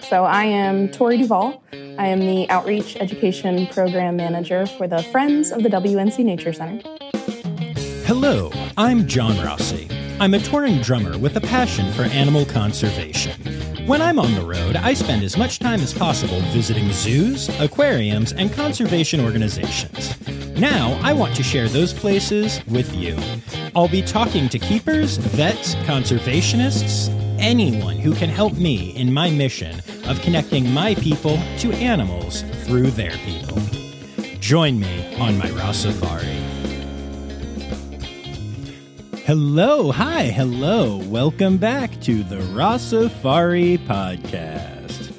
So I am Tori Duvall. I am the Outreach Education Program Manager for the Friends of the WNC Nature Center. Hello, I'm John Rossi. I'm a touring drummer with a passion for animal conservation. When I'm on the road, I spend as much time as possible visiting zoos, aquariums, and conservation organizations. Now, I want to share those places with you. I'll be talking to keepers, vets, conservationists, anyone who can help me in my mission of connecting my people to animals through their people. Join me on my Ross Safari. Hello, welcome back to the Ross Safari podcast.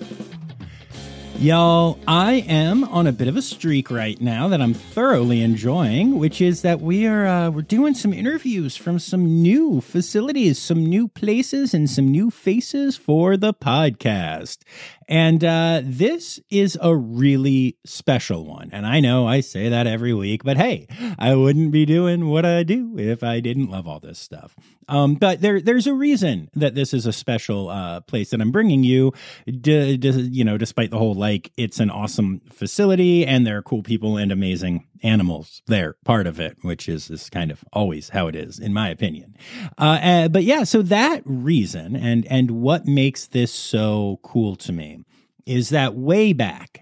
Y'all, I am on a bit of a streak right now that I'm thoroughly enjoying, which is that we're doing some interviews from some new facilities, some new places, and some new faces for the podcast. And this is a really special one. And I know I say that every week, but hey, I wouldn't be doing what I do if I didn't love all this stuff. But there's a reason that this is a special place that I'm bringing you, despite the whole, like, it's an awesome facility and there are cool people and amazing animals there, part of it, which is kind of always how it is, in my opinion. But yeah, so that reason and what makes this so cool to me is that way back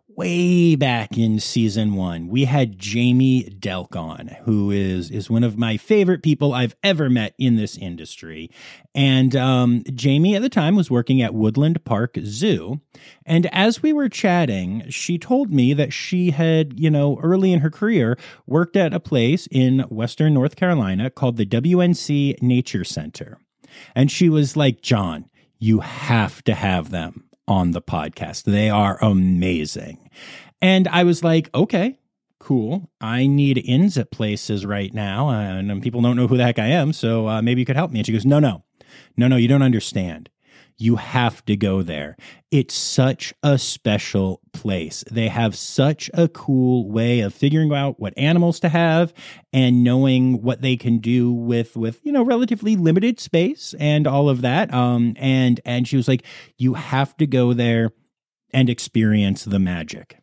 in season 1, we had Jamie Delk on, who is one of my favorite people I've ever met in this industry. And Jamie at the time was working at Woodland Park Zoo. And as we were chatting, she told me that she had, early in her career, worked at a place in Western North Carolina called the WNC Nature Center. And she was like, John, you have to have them on the podcast. They are amazing. And I was like, okay, cool. I need ins at places right now. And people don't know who the heck I am. So maybe you could help me. And she goes, no, you don't understand. You have to go there. It's such a special place. They have such a cool way of figuring out what animals to have and knowing what they can do with relatively limited space and all of that. And she was like, you have to go there and experience the magic.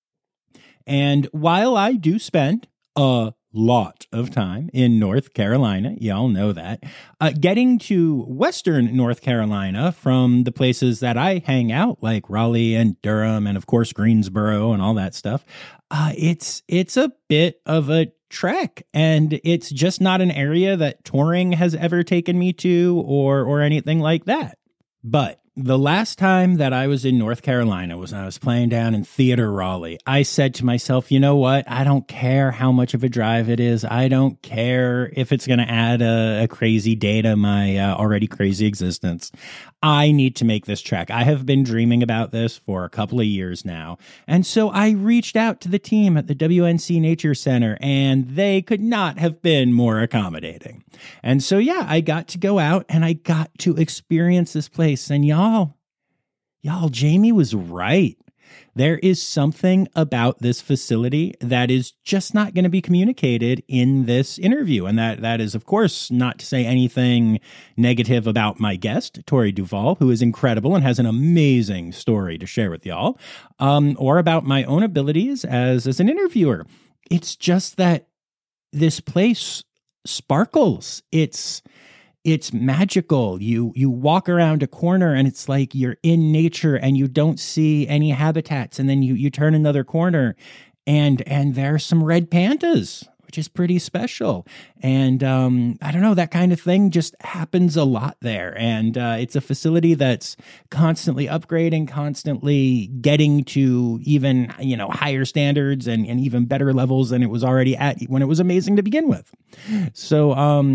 And while I do spend a lot of time in North Carolina, y'all know that, getting to Western North Carolina from the places that I hang out, like Raleigh and Durham and of course Greensboro and all that stuff, it's a bit of a trek, and it's just not an area that touring has ever taken me to or anything like that. But the last time that I was in North Carolina was when I was playing down in Theater Raleigh. I said to myself, you know what? I don't care how much of a drive it is. I don't care if it's going to add a crazy day to my already crazy existence. I need to make this trek. I have been dreaming about this for a couple of years now. And so I reached out to the team at the WNC Nature Center, and they could not have been more accommodating. And so, yeah, I got to go out and I got to experience this place. And y'all, Jamie was right. There is something about this facility that is just not going to be communicated in this interview. And that is, of course, not to say anything negative about my guest, Tori Duvall, who is incredible and has an amazing story to share with y'all, or about my own abilities as an interviewer. It's just that this place sparkles. It's magical. You walk around a corner and it's like you're in nature and you don't see any habitats. And then you turn another corner and there are some red pandas, which is pretty special. And I don't know, that kind of thing just happens a lot there. And it's a facility that's constantly upgrading, constantly getting to even, higher standards and even better levels than it was already at when it was amazing to begin with. So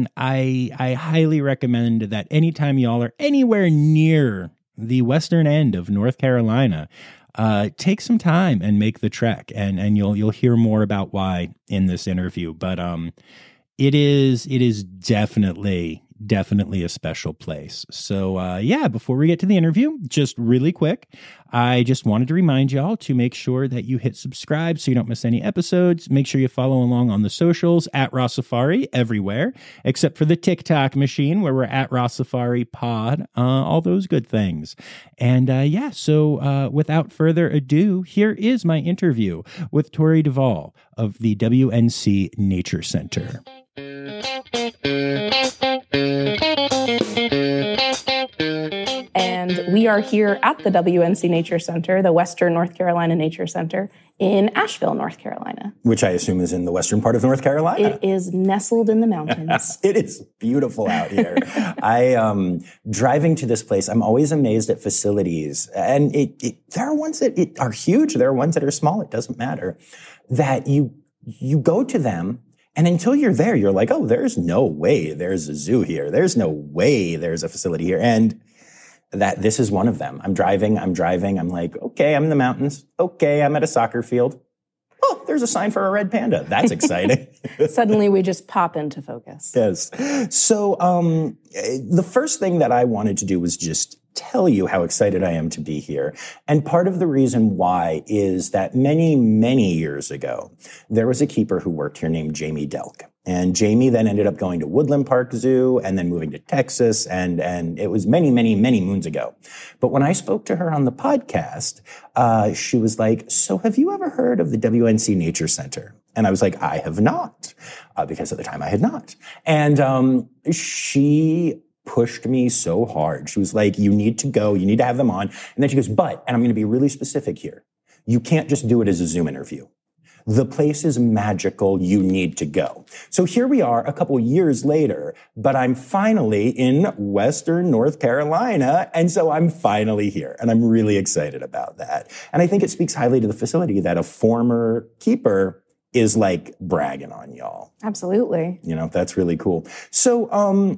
I highly recommend that anytime y'all are anywhere near the western end of North Carolina, take some time and make the trek, and you'll hear more about why in this interview. But it is definitely definitely a special place. So before we get to the interview, just really quick, I just wanted to remind y'all to make sure that you hit subscribe so you don't miss any episodes. Make sure you follow along on the socials at Rossafari everywhere, except for the TikTok machine where we're at Rossafari Pod, all those good things. And so without further ado, here is my interview with Tori Duvall of the WNC Nature Center. And we are here at the WNC Nature Center, the Western North Carolina Nature Center in Asheville, North Carolina. Which I assume is in the western part of North Carolina. It is nestled in the mountains. It is beautiful out here. Driving to this place, I'm always amazed at facilities. And there are ones that are huge. There are ones that are small. It doesn't matter. That you go to them, and until you're there, you're like, oh, there's no way there's a zoo here. There's no way there's a facility here. And that this is one of them. I'm driving. I'm like, okay, I'm in the mountains. Okay, I'm at a soccer field. Oh, there's a sign for a red panda. That's exciting. Suddenly we just pop into focus. Yes. So the first thing that I wanted to do was just tell you how excited I am to be here. And part of the reason why is that many, many years ago, there was a keeper who worked here named Jamie Delk. And Jamie then ended up going to Woodland Park Zoo and then moving to Texas. And it was many, many, many moons ago. But when I spoke to her on the podcast, she was like, so have you ever heard of the WNC Nature Center? And I was like, I have not, because at the time I had not. And she pushed me so hard. She was like, you need to go, you need to have them on. And then she goes, but, and I'm going to be really specific here, you can't just do it as a Zoom interview. The place is magical. You need to go. So here we are a couple years later, but I'm finally in Western North Carolina. And so I'm finally here and I'm really excited about that. And I think it speaks highly to the facility that a former keeper is like bragging on y'all. Absolutely. You know, that's really cool. So,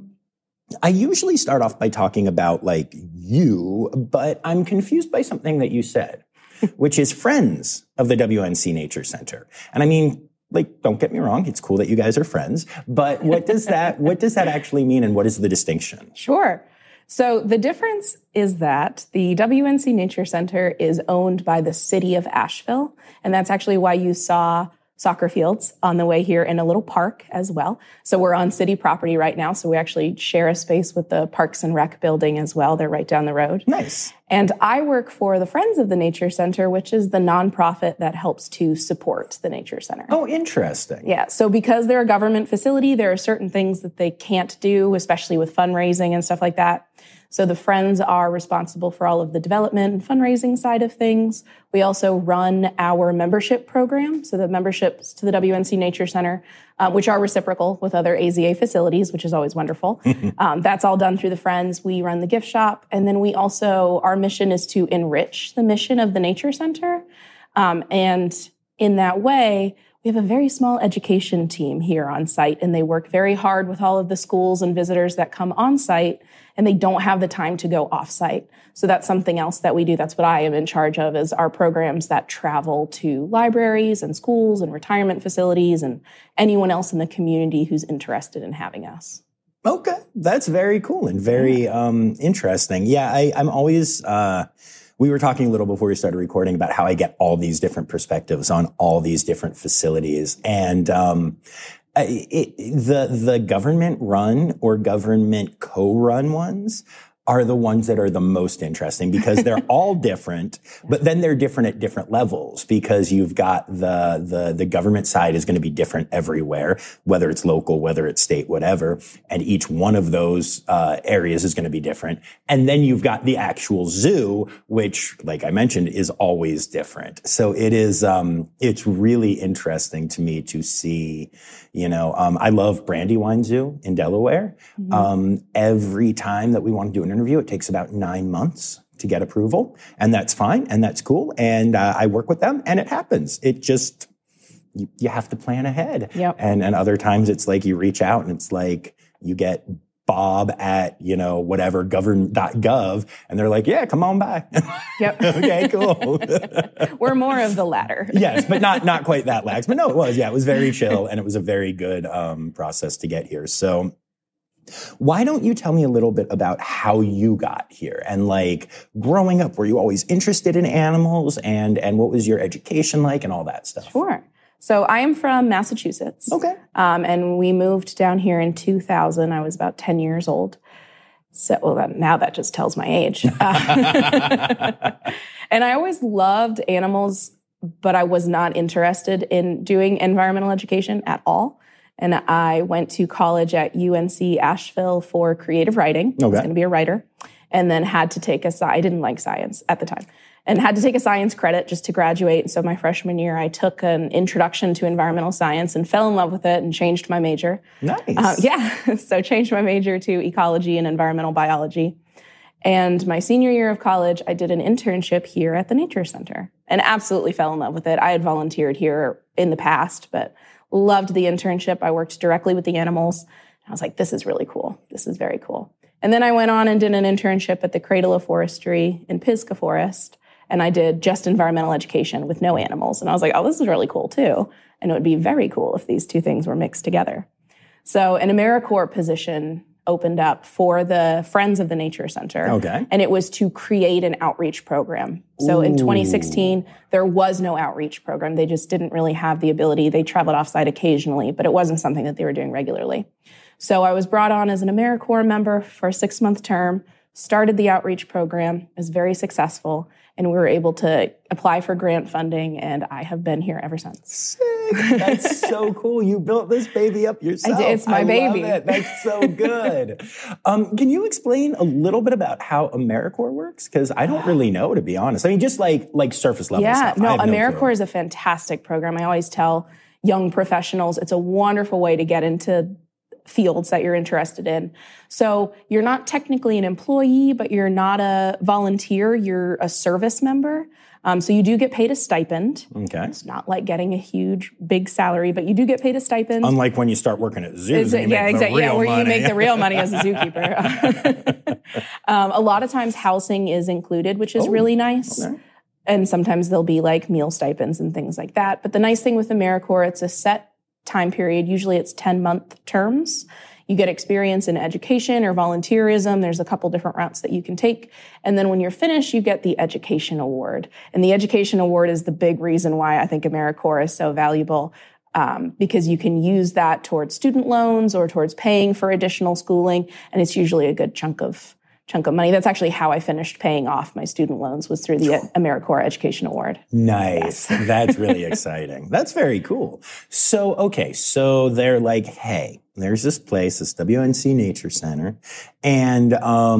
I usually start off by talking about like you, but I'm confused by something that you said, which is friends of the WNC Nature Center. And I mean, like, don't get me wrong. It's cool that you guys are friends, but what does that actually mean? And what is the distinction? Sure. So the difference is that the WNC Nature Center is owned by the city of Asheville. And that's actually why you saw soccer fields on the way here in a little park as well. So we're on city property right now. So we actually share a space with the Parks and Rec building as well. They're right down the road. Nice. And I work for the Friends of the Nature Center, which is the nonprofit that helps to support the Nature Center. Oh, interesting. Yeah. So because they're a government facility, there are certain things that they can't do, especially with fundraising and stuff like that. So the Friends are responsible for all of the development and fundraising side of things. We also run our membership program. So the memberships to the WNC Nature Center, which are reciprocal with other AZA facilities, which is always wonderful. That's all done through the Friends. We run the gift shop. And then we also, our mission is to enrich the mission of the Nature Center. And in that way, we have a very small education team here on site, and they work very hard with all of the schools and visitors that come on site, and they don't have the time to go off site. So that's something else that we do. That's what I am in charge of, is our programs that travel to libraries and schools and retirement facilities and anyone else in the community who's interested in having us. Okay. That's very cool and very interesting. Yeah, I'm always... we were talking a little before we started recording about how I get all these different perspectives on all these different facilities. And the government run or government co-run ones are the ones that are the most interesting because they're all different, but then they're different at different levels because you've got the government side is going to be different everywhere, whether it's local, whether it's state, whatever. And each one of those areas is going to be different. And then you've got the actual zoo, which, like I mentioned, is always different. So it is, it's really interesting to me to see, you know, I love Brandywine Zoo in Delaware. Mm-hmm. Every time that we want to do an interview, it takes about 9 months to get approval, and that's fine, and that's cool. And I work with them, and it happens. It just, you have to plan ahead. Yep. And other times it's like you reach out, and it's like you get Bob at, you know, whatever, govern.gov, and they're like, yeah, come on by. Yep. Okay, cool. We're more of the latter. Yes, but not quite that lax. But no, it was very chill, and it was a very good process to get here. So Why don't you tell me a little bit about how you got here and like growing up, were you always interested in animals and what was your education like and all that stuff? Sure. So I am from Massachusetts. Okay. And we moved down here in 2000. I was about 10 years old. So, now that just tells my age. And I always loved animals, but I was not interested in doing environmental education at all. And I went to college at UNC Asheville for creative writing. I was going to be a writer. And then had to take I didn't like science at the time. And had to take a science credit just to graduate. So my freshman year, I took an introduction to environmental science and fell in love with it and changed my major. Nice. So changed my major to ecology and environmental biology. And my senior year of college, I did an internship here at the Nature Center and absolutely fell in love with it. I had volunteered here in the past, but loved the internship. I worked directly with the animals. I was like, this is really cool. This is very cool. And then I went on and did an internship at the Cradle of Forestry in Pisgah Forest. And I did just environmental education with no animals. And I was like, oh, this is really cool too. And it would be very cool if these two things were mixed together. So an AmeriCorps position opened up for the Friends of the Nature Center. Okay. And it was to create an outreach program. So in 2016, there was no outreach program. They just didn't really have the ability. They traveled offsite occasionally, but it wasn't something that they were doing regularly. So I was brought on as an AmeriCorps member for a 6-month term, started the outreach program, it was very successful, and we were able to apply for grant funding, and I have been here ever since. Sick. That's so cool. You built this baby up yourself. It's my baby. Love it. That's so good. Can you explain a little bit about how AmeriCorps works? Because I don't really know, to be honest. I mean, just like surface level stuff. Yeah, no, AmeriCorps is a fantastic program. I always tell young professionals it's a wonderful way to get into fields that you're interested in. So you're not technically an employee, but you're not a volunteer. You're a service member. So you do get paid a stipend. Okay. It's not like getting a huge, big salary, but you do get paid a stipend. Unlike when you start working at zoos. You make the real money as a zookeeper. A lot of times housing is included, which is really nice. Okay. And sometimes there'll be like meal stipends and things like that. But the nice thing with AmeriCorps, it's a set time period. Usually it's 10-month terms. You get experience in education or volunteerism. There's a couple different routes that you can take. And then when you're finished, you get the Education Award. And the Education Award is the big reason why I think AmeriCorps is so valuable, because you can use that towards student loans or towards paying for additional schooling. And it's usually a good chunk of money. That's actually how I finished paying off my student loans, was through the AmeriCorps Education Award. Nice. Yes. That's really exciting. That's very cool. So, okay. So they're like, hey, there's this place, this WNC Nature Center, and,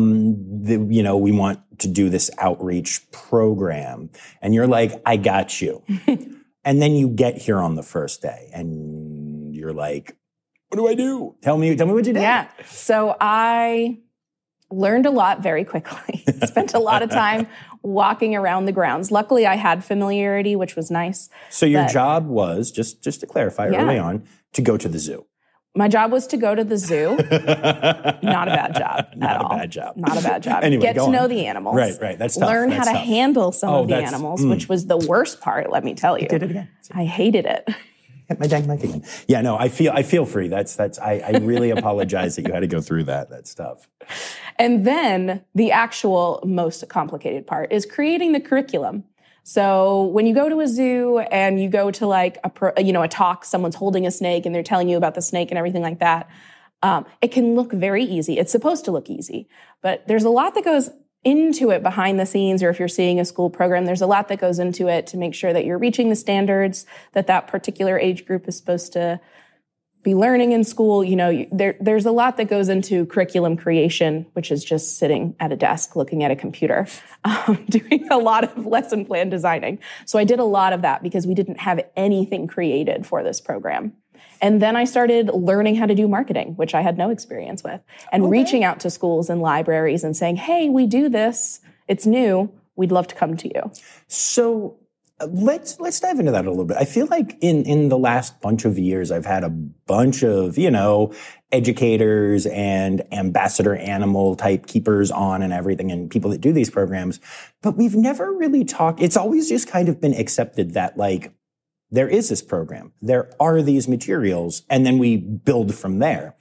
we want to do this outreach program. And you're like, I got you. And then you get here on the first day and you're like, what do I do? Tell me what you did. Yeah. So I learned a lot very quickly. Spent a lot of time walking around the grounds. Luckily, I had familiarity, which was nice. So your job was, just to clarify early on, to go to the zoo. My job was to go to the zoo. Not a bad job at all. Not a bad job. Anyway, get to know the animals. Right. That's tough. Learn how to handle some of the animals, which was the worst part, let me tell you. Did it again. I hated it. Hit my dang mic again. Yeah, no, I feel free. I really apologize that you had to go through that stuff. And then the actual most complicated part is creating the curriculum. So when you go to a zoo and you go to like a talk, someone's holding a snake and they're telling you about the snake and everything like that, it can look very easy. It's supposed to look easy, but there's a lot that goes into it behind the scenes, or if you're seeing a school program, there's a lot that goes into it to make sure that you're reaching the standards that particular age group is supposed to be learning in school. There's a lot that goes into curriculum creation, which is just sitting at a desk, looking at a computer, doing a lot of lesson plan designing. So I did a lot of that because we didn't have anything created for this program. And then I started learning how to do marketing, which I had no experience with, and reaching out to schools and libraries and saying, hey, we do this. It's new. We'd love to come to you. So let's dive into that a little bit. I feel like in the last bunch of years, I've had a bunch of, educators and ambassador animal type keepers on and everything, and people that do these programs, but we've never really talked. It's always just kind of been accepted that there is this program, there are these materials, and then we build from there.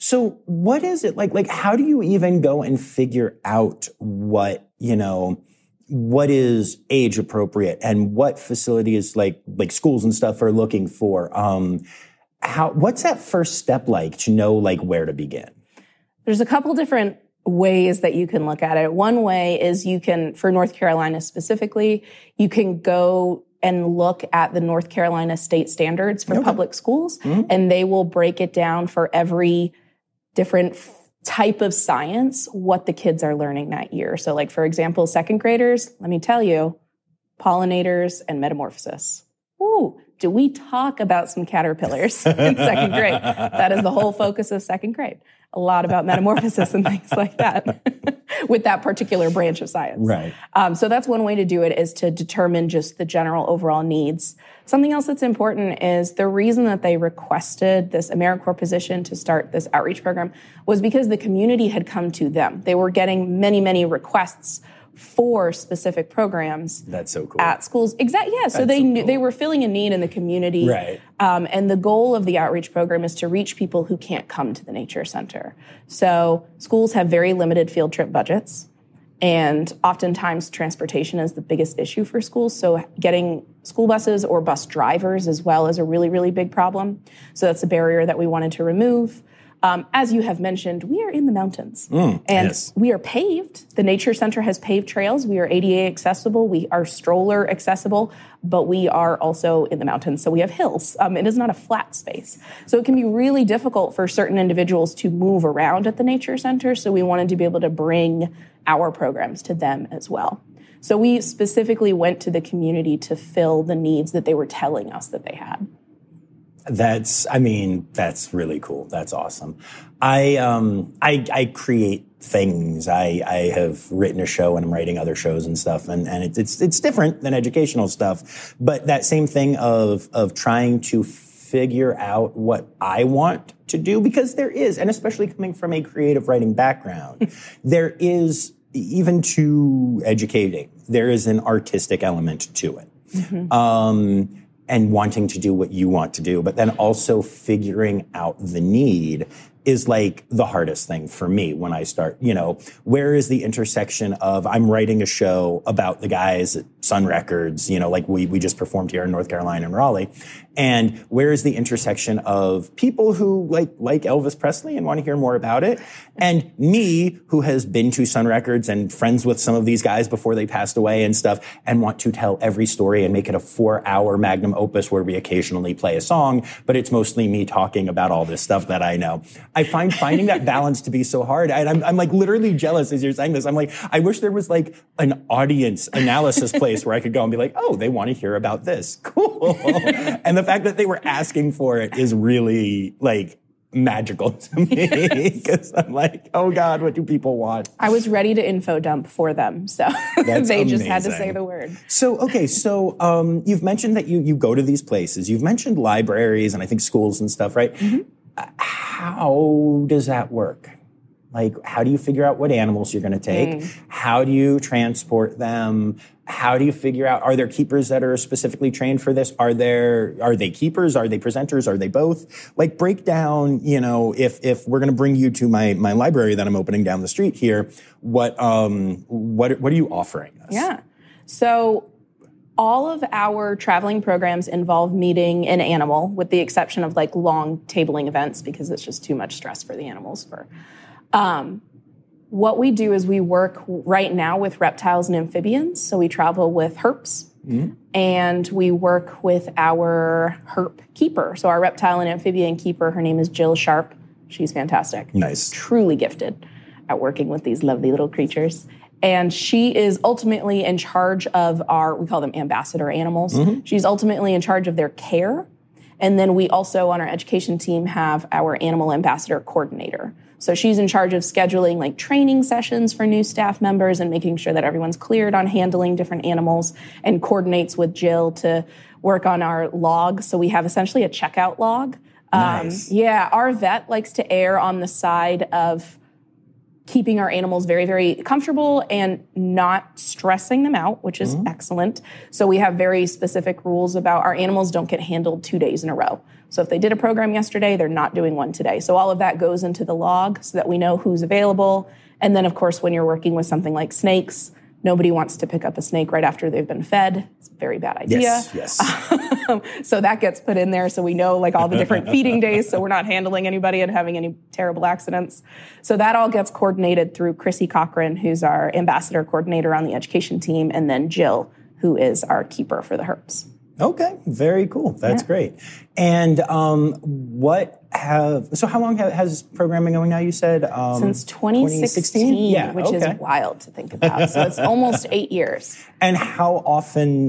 So what is it like? Like, how do you even go and figure out what, what is age appropriate and what facilities like schools and stuff are looking for? What's that first step like to know like where to begin? There's a couple different ways that you can look at it. One way is you can, for North Carolina specifically, you can go and look at the North Carolina state standards for public schools, and they will break it down for every different type of science, what the kids are learning that year. So like, for example, second graders, let me tell you, pollinators and metamorphosis. Ooh, do we talk about some caterpillars in second grade? That is the whole focus of second grade. A lot about metamorphosis and things like that with that particular branch of science. Right. So that's one way to do it, is to determine just the general overall needs. Something else that's important is the reason that they requested this AmeriCorps position to start this outreach program was because the community had come to them. They were getting many, many requests for specific programs. That's so cool. At schools. Exactly. Yeah. So they were filling a need in the community. Right. And the goal of the outreach program is to reach people who can't come to the nature center. So schools have very limited field trip budgets, and oftentimes transportation is the biggest issue for schools. So getting school buses or bus drivers as well is a really, really big problem. So that's a barrier that we wanted to remove. As you have mentioned, we are in the mountains, and we are paved. The Nature Center has paved trails. We are ADA accessible. We are stroller accessible, but we are also in the mountains, so we have hills. It is not a flat space. So it can be really difficult for certain individuals to move around at the Nature Center, so we wanted to be able to bring our programs to them as well. So we specifically went to the community to fill the needs that they were telling us that they had. That's really cool. That's awesome. I create things. I have written a show and I'm writing other shows and stuff. And it's different than educational stuff, but that same thing of trying to figure out what I want to do, because there is, and especially coming from a creative writing background, there is, even to educating, there is an artistic element to it. Mm-hmm. And wanting to do what you want to do, but then also figuring out the need is like the hardest thing for me when I start, where is the intersection of I'm writing a show about the guys at Sun Records, like we just performed here in North Carolina and Raleigh. And where is the intersection of people who like Elvis Presley and want to hear more about it, and me, who has been to Sun Records and friends with some of these guys before they passed away and stuff, and want to tell every story and make it a 4-hour magnum opus where we occasionally play a song, but it's mostly me talking about all this stuff that I know. I find finding that balance to be so hard. I'm like literally jealous as you're saying this. I'm like, I wish there was like an audience analysis place where I could go and be like, oh, they want to hear about this. Cool. And the fact that they were asking for it is really like magical to me, because I'm like, oh God, what do people want? I was ready to info dump for them, so they just had to say the word. So, okay, you've mentioned that you go to these places. You've mentioned libraries and I think schools and stuff, right? Mm-hmm. How does that work? Like, how do you figure out what animals you're going to take? How do you transport them? How do you figure out, are there keepers that are specifically trained for this? Are they keepers? Are they presenters? Are they both? Like, break down, if we're going to bring you to my library that I'm opening down the street here, what are you offering us? Yeah. So all of our traveling programs involve meeting an animal, with the exception of like long tabling events, because it's just too much stress for the animals. What we do is we work right now with reptiles and amphibians. So we travel with herps, and we work with our herp keeper. So our reptile and amphibian keeper, her name is Jill Sharp. She's fantastic. Nice. Truly gifted at working with these lovely little creatures. And she is ultimately in charge of we call them ambassador animals. Mm-hmm. She's ultimately in charge of their care. And then we also, on our education team, have our animal ambassador coordinator. So she's in charge of scheduling like training sessions for new staff members and making sure that everyone's cleared on handling different animals, and coordinates with Jill to work on our log. So we have essentially a checkout log. Nice. Our vet likes to err on the side of keeping our animals very, very comfortable and not stressing them out, which is excellent. So we have very specific rules about our animals don't get handled 2 days in a row. So if they did a program yesterday, they're not doing one today. So all of that goes into the log so that we know who's available. And then, of course, when you're working with something like snakes, nobody wants to pick up a snake right after they've been fed. It's a very bad idea. Yes. So that gets put in there so we know like all the different feeding days so we're not handling anybody and having any terrible accidents. So that all gets coordinated through Chrissy Cochran, who's our ambassador coordinator on the education team, and then Jill, who is our keeper for the herps. Okay, very cool. That's great. And how long has programming going now, you said? Since 2016, yeah, which is wild to think about. So it's almost 8 years. And how often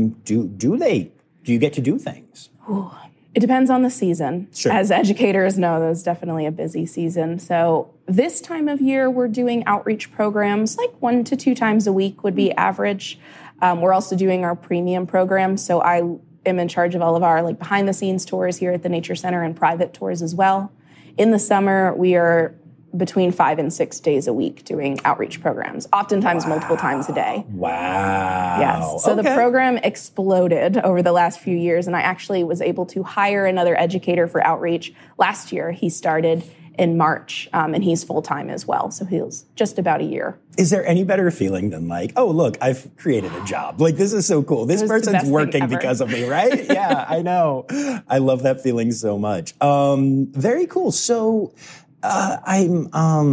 do you get to do things? Ooh, it depends on the season. Sure. As educators know, there's definitely a busy season. So this time of year, we're doing outreach programs, like 1 to 2 times a week would be average. We're also doing our premium program. So I am in charge of all of our like behind the scenes tours here at the Nature Center and private tours as well. In the summer, we are between 5 and 6 days a week doing outreach programs, oftentimes multiple times a day. Wow. Yes. So the program exploded over the last few years, and I actually was able to hire another educator for outreach last year. He started in March, and he's full-time as well. So he's just about a year. Is there any better feeling than like, oh, look, I've created a job. Like, this is so cool. This person's working because of me, right? Yeah, I know. I love that feeling so much. Very cool. So I'm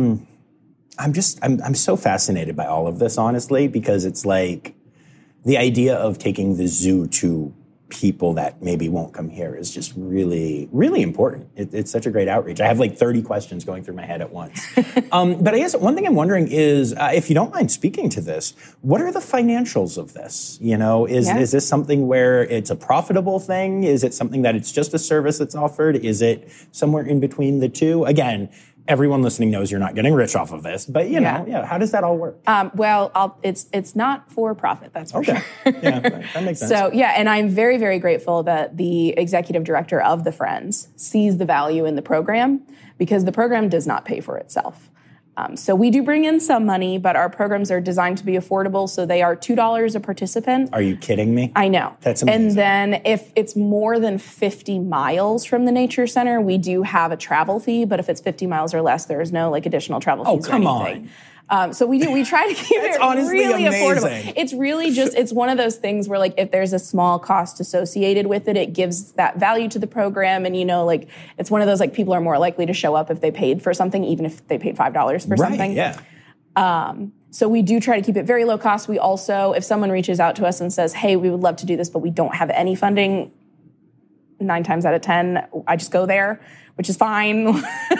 so fascinated by all of this, honestly, because it's like the idea of taking the zoo to people that maybe won't come here is just really, really important. It's such a great outreach. I have like 30 questions going through my head at once. But I guess one thing I'm wondering is, if you don't mind speaking to this, what are the financials of this? You know, is this something where it's a profitable thing? Is it something that it's just a service that's offered? Is it somewhere in between the two? Again, everyone listening knows you're not getting rich off of this, but you know, how does that all work? It's not for profit, that's for sure. Yeah, that makes sense. So and I'm very, very grateful that the executive director of the Friends sees the value in the program because the program does not pay for itself. So we do bring in some money, but our programs are designed to be affordable, so they are $2 a participant. Are you kidding me? I know. That's amazing. And then if it's more than 50 miles from the Nature Center, we do have a travel fee, but if it's 50 miles or less, there's no like additional travel fees or anything. On. So we try to keep it really amazing. affordable. It's really just, it's one of those things where like if there's a small cost associated with it, it gives that value to the program. And you know, like it's one of those like people are more likely to show up if they paid for something, even if they paid $5 for something. Yeah. So we do try to keep it very low cost. We also, if someone reaches out to us and says, hey, we would love to do this, but we don't have any funding, 9 times out of 10, I just go there, which is fine.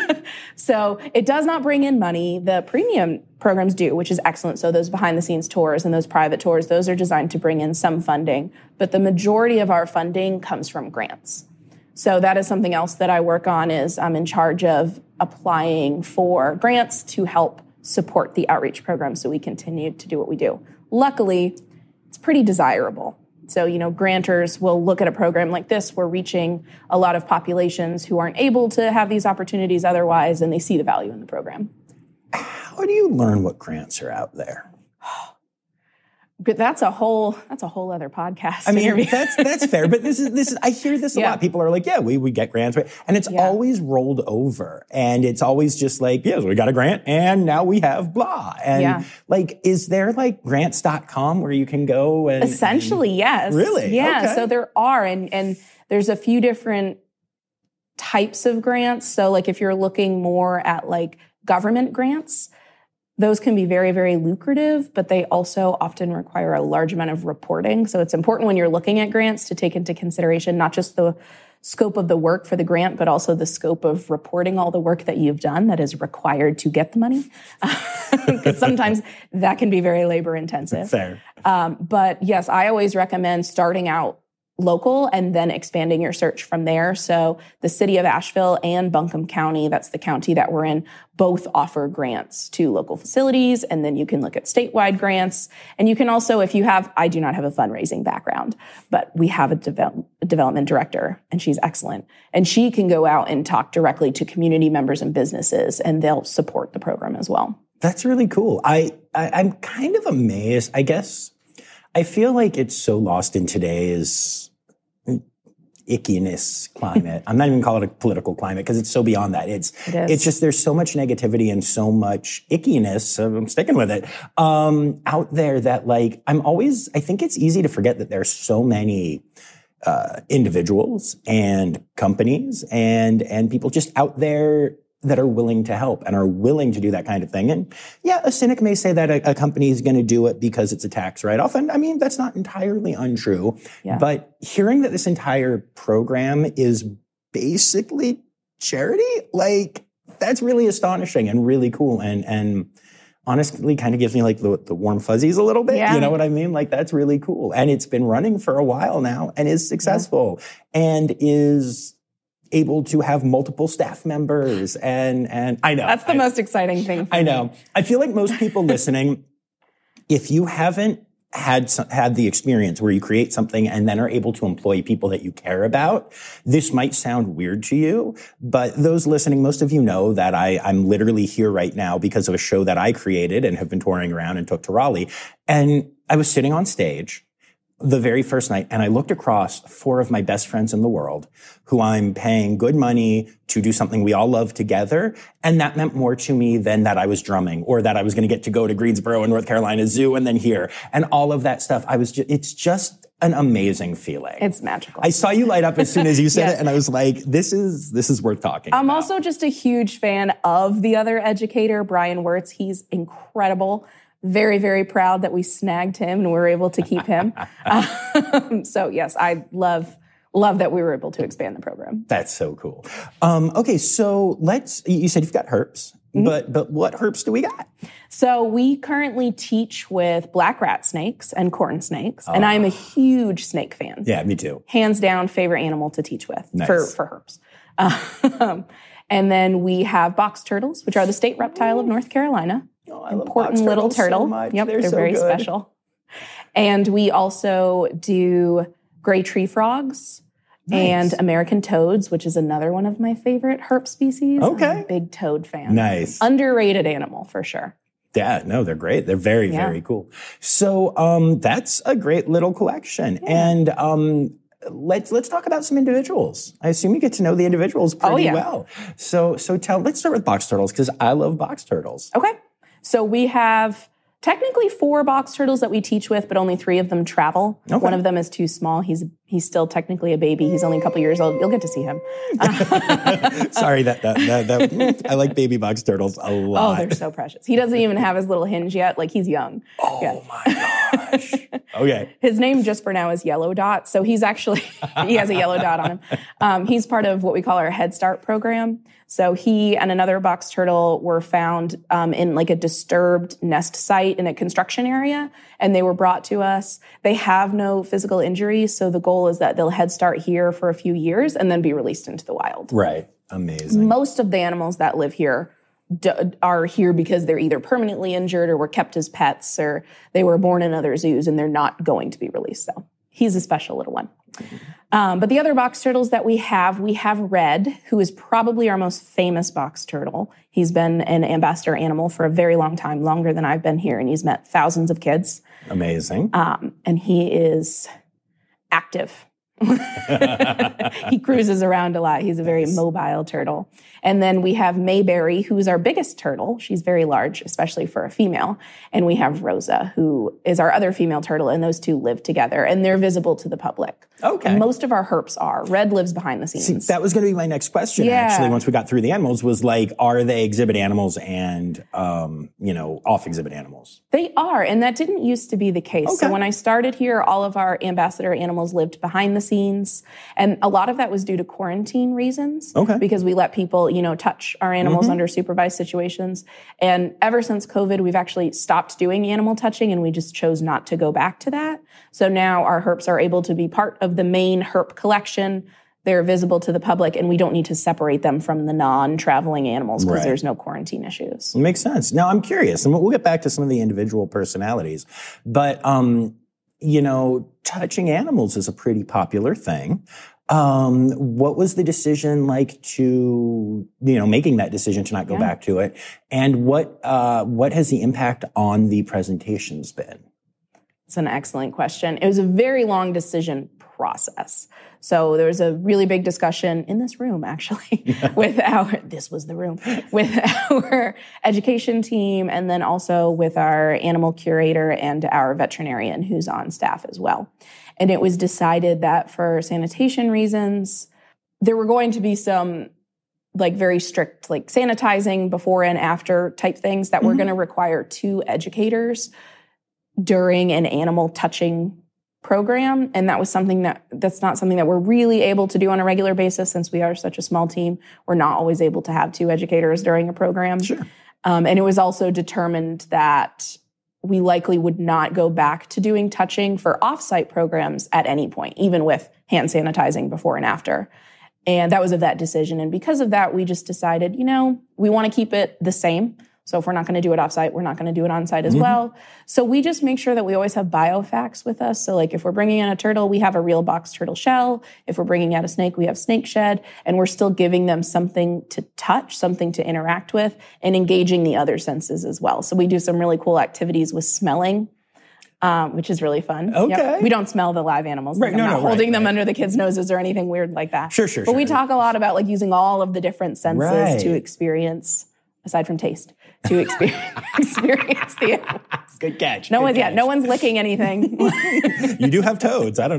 So it does not bring in money. The premium programs do, which is excellent. So those behind the scenes tours and those private tours, those are designed to bring in some funding. But the majority of our funding comes from grants. So that is something else that I work on is I'm in charge of applying for grants to help support the outreach program so we continue to do what we do. Luckily, it's pretty desirable. So, you know, grantors will look at a program like this. We're reaching a lot of populations who aren't able to have these opportunities otherwise, and they see the value in the program. How do you learn what grants are out there? That's a whole other podcast. I mean, that's fair, but this is I hear this a lot. People are like, yeah, we get grants, and it's always rolled over, and it's always just like, yes, we got a grant, and now we have blah. And like, is there like grants.com where you can go and essentially, yes. Really? Yeah. Okay. So there are, and there's a few different types of grants. So like if you're looking more at like government grants, those can be very, very lucrative, but they also often require a large amount of reporting. So it's important when you're looking at grants to take into consideration not just the scope of the work for the grant, but also the scope of reporting all the work that you've done that is required to get the money. Because sometimes that can be very labor intensive. Fair. But yes, I always recommend starting out local and then expanding your search from there. So the city of Asheville and Buncombe County, that's the county that we're in, both offer grants to local facilities. And then you can look at statewide grants. And you can also, I do not have a fundraising background, but we have a development director and she's excellent. And she can go out and talk directly to community members and businesses and they'll support the program as well. That's really cool. I'm kind of amazed. I guess I feel like it's so lost in today's ickiness climate. I'm not even calling it a political climate because it's so beyond that. It's just there's so much negativity and so much ickiness. So I'm sticking with it out there that like I think it's easy to forget that there's so many individuals and companies and people just out there that are willing to help and are willing to do that kind of thing. And yeah, a cynic may say that a company is going to do it because it's a tax write-off. And I mean, that's not entirely untrue. Yeah. But hearing that this entire program is basically charity, like that's really astonishing and really cool. And honestly kind of gives me like the warm fuzzies a little bit. Yeah. You know what I mean? Like that's really cool. And it's been running for a while now and is successful and is able to have multiple staff members and I know. That's the most exciting thing for I know. Me. I feel like most people listening, if you haven't had the experience where you create something and then are able to employ people that you care about, this might sound weird to you, but those listening, most of you know that I'm literally here right now because of a show that I created and have been touring around and took to Raleigh. And I was sitting on stage the very first night, and I looked across 4 of my best friends in the world who I'm paying good money to do something we all love together. And that meant more to me than that I was drumming or that I was going to get to go to Greensboro and North Carolina Zoo and then here and all of that stuff. It's just an amazing feeling. It's magical. I saw you light up as soon as you said it, and I was like, this is worth talking about. I'm also just a huge fan of the other educator, Brian Wirtz. He's incredible. Very, very proud that we snagged him and we were able to keep him. So yes, I love that we were able to expand the program. That's so cool. Okay, so you said you've got herps, but what herps do we got? So we currently teach with black rat snakes and corn snakes, and I'm a huge snake fan. Yeah, me too. Hands down, favorite animal to teach with nice. for herps. And then we have box turtles, which are the state reptile of North Carolina. Oh, I important love little turtle. So much. Yep, they're so very good. special. And we also do gray tree frogs and American toads, which is another one of my favorite herp species. Okay. I'm a big toad fan. Nice. Underrated animal for sure. Yeah, no, they're great. They're very, very cool. So that's a great little collection. Yeah. And let's talk about some individuals. I assume you get to know the individuals pretty well. So let's start with box turtles because I love box turtles. Okay. So we have technically 4 box turtles that we teach with, but only 3 of them travel. Okay. One of them is too small. He's still technically a baby. He's only a couple years old. You'll get to see him. Sorry, that I like baby box turtles a lot. Oh, they're so precious. He doesn't even have his little hinge yet. Like he's young. Oh my gosh. Okay. His name just for now is Yellow Dot. So he has a yellow dot on him. He's part of what we call our Head Start program. So he and another box turtle were found in like a disturbed nest site in a construction area, and they were brought to us. They have no physical injuries, so the goal is that they'll Head Start here for a few years and then be released into the wild. Right. Amazing. Most of the animals that live here are here because they're either permanently injured or were kept as pets or they were born in other zoos and they're not going to be released. So he's a special little one. But the other box turtles that we have Red, who is probably our most famous box turtle. He's been an ambassador animal for a very long time, longer than I've been here, and he's met thousands of kids. Amazing. And he is active. He cruises around a lot. He's a very mobile turtle. And then we have Mayberry, who's our biggest turtle. She's very large, especially for a female. And we have Rosa, who is our other female turtle, and those two live together, and they're visible to the public. Okay. And most of our herps are. Red lives behind the scenes. See, that was going to be my next question, actually, once we got through the animals, was like, are they exhibit animals and, off-exhibit animals? They are, and that didn't used to be the case. Okay. So when I started here, all of our ambassador animals lived behind the scenes, and a lot of that was due to quarantine reasons. Okay. Because we let people, touch our animals under supervised situations. And ever since COVID, we've actually stopped doing animal touching, and we just chose not to go back to that. So now our herps are able to be part of the main herp collection. They're visible to the public, and we don't need to separate them from the non-traveling animals because there's no quarantine issues. It makes sense. Now, I'm curious, and we'll get back to some of the individual personalities, but, touching animals is a pretty popular thing. What was the decision like to, making that decision to not go back to it? And what has the impact on the presentations been? It's an excellent question. It was a very long decision process. So there was a really big discussion in this room, actually, with our education team, and then also with our animal curator and our veterinarian who's on staff as well. And it was decided that for sanitation reasons, there were going to be some very strict sanitizing before and after type things that were going to require 2 educators during an animal touching program. And that was that's not something that we're really able to do on a regular basis since we are such a small team. We're not always able to have 2 educators during a program. Sure. And it was also determined that we likely would not go back to doing touching for off-site programs at any point, even with hand sanitizing before and after. And that was a vet decision. And because of that, we just decided, we want to keep it the same. So if we're not going to do it off-site, we're not going to do it on-site as well. So we just make sure that we always have biofacts with us. So if we're bringing in a turtle, we have a real box turtle shell. If we're bringing out a snake, we have snake shed. And we're still giving them something to touch, something to interact with, and engaging the other senses as well. So we do some really cool activities with smelling, which is really fun. Okay. Yep. We don't smell the live animals. Right. I'm not holding them under the kids' noses or anything weird like that. Sure. But we talk a lot about using all of the different senses to experience, aside from taste, to experience the animals. Good catch. No one's licking anything. You do have toads. I don't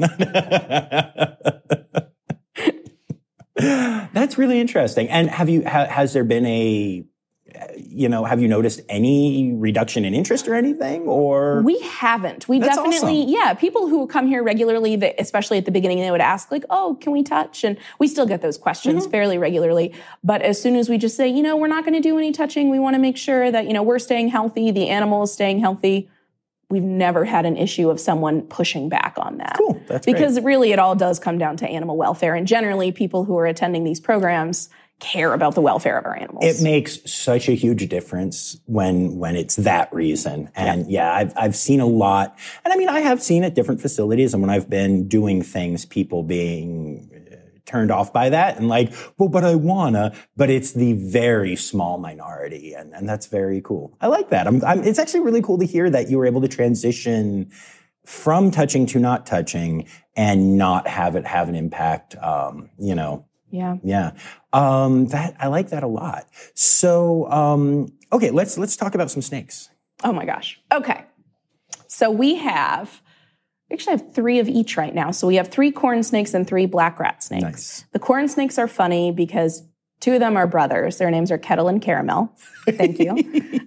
know. That's really interesting. And has there been have you noticed any reduction in interest or anything? Or we haven't. That's awesome. People who come here regularly, especially at the beginning, they would ask oh, can we touch? And we still get those questions fairly regularly. But as soon as we just say, we're not going to do any touching, we want to make sure that, we're staying healthy, the animal is staying healthy. We've never had an issue of someone pushing back on that. Cool. That's because great. Really it all does come down to animal welfare. And generally people who are attending these programs care about the welfare of our animals. It makes such a huge difference when it's that reason. And I've seen a lot. And I have seen at different facilities, and when I've been doing things, people being turned off by that and but I wanna, but it's the very small minority. And that's very cool. I like that. It's actually really cool to hear that you were able to transition from touching to not touching and not have it have an impact, Yeah. I like that a lot. So, okay, let's talk about some snakes. Oh my gosh. Okay. So we actually have 3 of each right now. So we have 3 corn snakes and 3 black rat snakes. Nice. The corn snakes are funny because 2 of them are brothers. Their names are Kettle and Caramel. Thank you.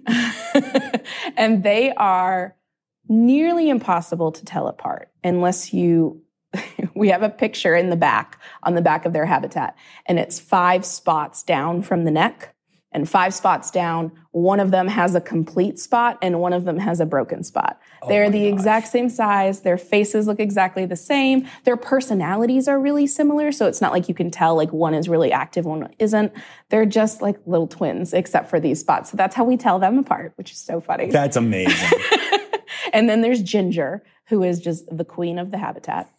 And they are nearly impossible to tell apart unless we have a picture on the back of their habitat, and it's 5 spots down from the neck and 5 spots down. One of them has a complete spot and one of them has a broken spot. They're the exact same size. Their faces look exactly the same. Their personalities are really similar. So it's not like you can tell one is really active, one isn't. They're just like little twins, except for these spots. So that's how we tell them apart, which is so funny. That's amazing. And then there's Ginger, who is just the queen of the habitat.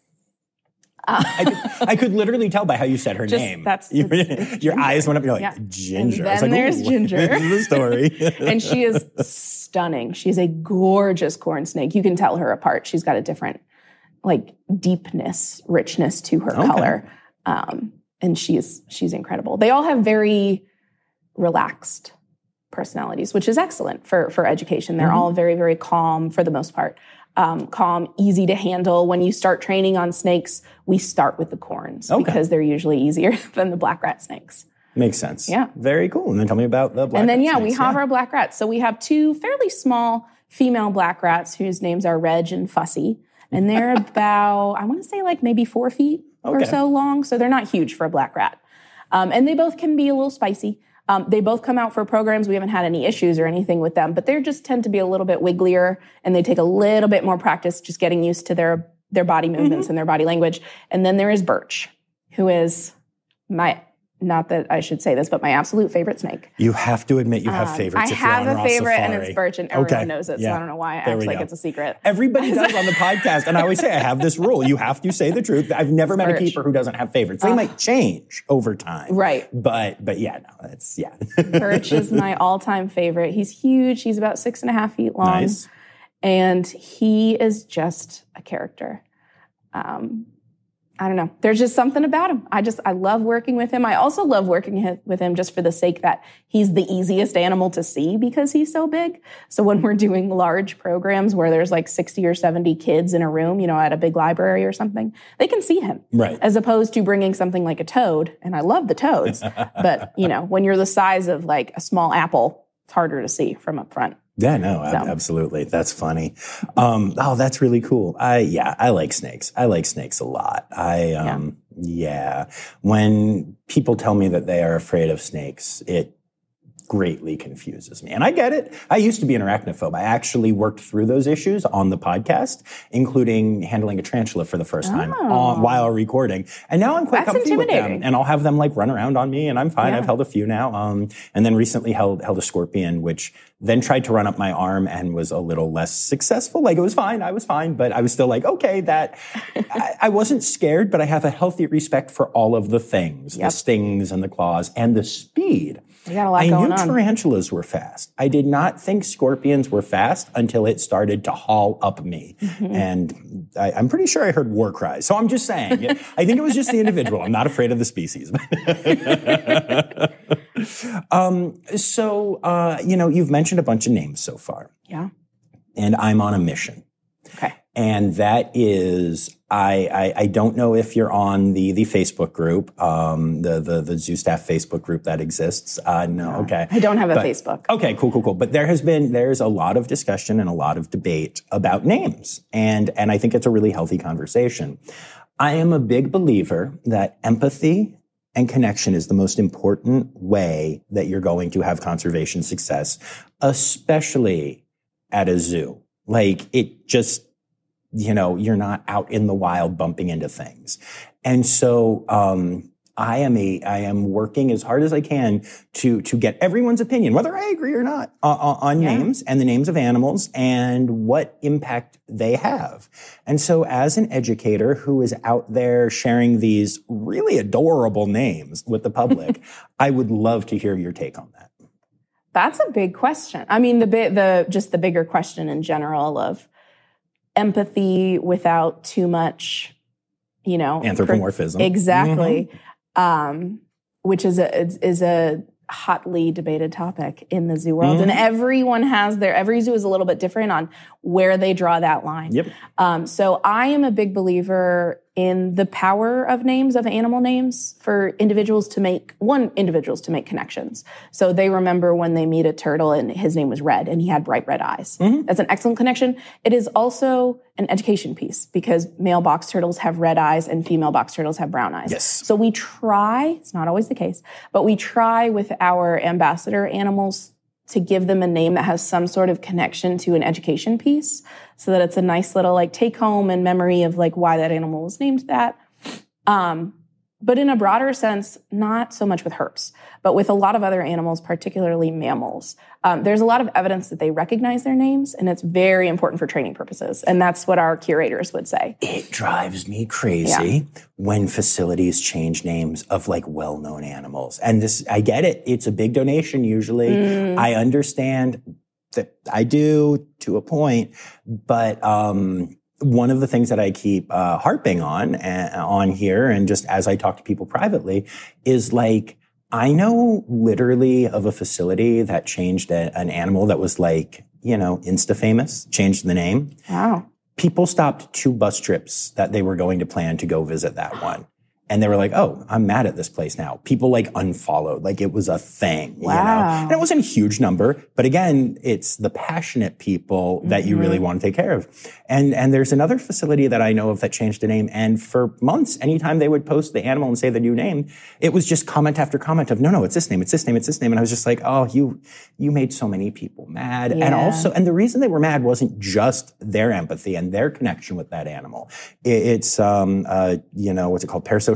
I could literally tell by how you said her name. Your eyes went up. You're like, Ginger. And then there's Ginger. This is the story. And she is stunning. She's a gorgeous corn snake. You can tell her apart. She's got a different, deepness, richness to her color. And she's incredible. They all have very relaxed personalities, which is excellent for education. They're all very, very calm for the most part. Calm, easy to handle. When you start training on snakes, we start with the corns because they're usually easier than the black rat snakes. Makes sense. Yeah. Very cool. And then tell me about the black rat And then, snakes. we have our black rats. So we have 2 fairly small female black rats whose names are Reg and Fussy. And they're about, I want to say maybe 4 feet or so long. So they're not huge for a black rat. And they both can be a little spicy. They both come out for programs. We haven't had any issues or anything with them, but they just tend to be a little bit wigglier, and they take a little bit more practice just getting used to their body movements and their body language. And then there is Birch, who is my not that I should say this, but my absolute favorite snake. You have to admit you have favorites. I if you're have on a Ross favorite, Safari. and it's Birch, and everyone knows it, so I don't know why I act like it's a secret. Everybody does on the podcast, and I always say I have this rule. You have to say the truth. I've never met a keeper who doesn't have favorites. They might change over time. Right. But yeah, no, it's, yeah. Birch is my all-time favorite. He's huge. He's about 6.5 feet long. Nice. And he is just a character. I don't know. There's just something about him. I love working with him. I also love working with him just for the sake that he's the easiest animal to see because he's so big. So when we're doing large programs where there's like 60 or 70 kids in a room, at a big library or something, they can see him. Right. As opposed to bringing something like a toad. And I love the toads. But, when you're the size of like a small apple, it's harder to see from up front. Yeah, no, absolutely. That's funny. That's really cool. I like snakes. I like snakes a lot. When people tell me that they are afraid of snakes, it greatly confuses me. And I get it. I used to be an arachnophobe. I actually worked through those issues on the podcast, including handling a tarantula for the first time while recording. And now I'm quite comfy with them. And I'll have them like run around on me and I'm fine. Yeah. I've held a few now. And then recently held a scorpion, which then tried to run up my arm and was a little less successful. Like it was fine. I was fine, but I was still like, okay, I wasn't scared, but I have a healthy respect for all of the things, the stings and the claws and the speed. You got a lot going on. I knew tarantulas were fast. I did not think scorpions were fast until it started to haul up me. Mm-hmm. And I'm pretty sure I heard war cries. So I'm just saying, I think it was just the individual. I'm not afraid of the species. You've mentioned a bunch of names so far. Yeah. And I'm on a mission. Okay. And that is, I don't know if you're on the Facebook group, the Zoo Staff Facebook group that exists. No, okay. I don't have a Facebook. Okay, cool. But there's a lot of discussion and a lot of debate about names. And I think it's a really healthy conversation. I am a big believer that empathy and connection is the most important way that you're going to have conservation success, especially at a zoo. Like it just, you're not out in the wild bumping into things. And so, I am working as hard as I can to get everyone's opinion, whether I agree or not, on names and the names of animals and what impact they have. And so as an educator who is out there sharing these really adorable names with the public, I would love to hear your take on that. That's a big question. I mean, the bigger question in general of empathy without too much, anthropomorphism. Exactly. Mm-hmm. Which is a hotly debated topic in the zoo world. Mm-hmm. And every zoo is a little bit different on where they draw that line. Yep. So I am a big believer in the power of names, of animal names, for individuals to make connections. So they remember when they meet a turtle and his name was Red and he had bright red eyes. Mm-hmm. That's an excellent connection. It is also an education piece because male box turtles have red eyes and female box turtles have brown eyes. Yes. So we try, it's not always the case, but we try with our ambassador animals to give them a name that has some sort of connection to an education piece so that it's a nice little like take home and memory of like why that animal was named that. But in a broader sense, not so much with herps, but with a lot of other animals, particularly mammals. There's a lot of evidence that they recognize their names, and it's very important for training purposes. And that's what our curators would say. It drives me crazy when facilities change names of like well-known animals. And this, I get it. It's a big donation usually. I understand that I do to a point, but one of the things that I keep harping on here, and just as I talk to people privately, is like, I know literally of a facility that changed an animal that was like, Insta famous, changed the name. Wow. People stopped 2 bus trips that they were going to plan to go visit that one. And they were like, oh, I'm mad at this place now. People like unfollowed, like it was a thing, wow. And it wasn't a huge number, but again, it's the passionate people that you really want to take care of. And there's another facility that I know of that changed the name. And for months, anytime they would post the animal and say the new name, it was just comment after comment of, no, it's this name, it's this name, it's this name. And I was just like, oh, you made so many people mad. Yeah. And the reason they were mad wasn't just their empathy and their connection with that animal. It's, what's it called? Parasocial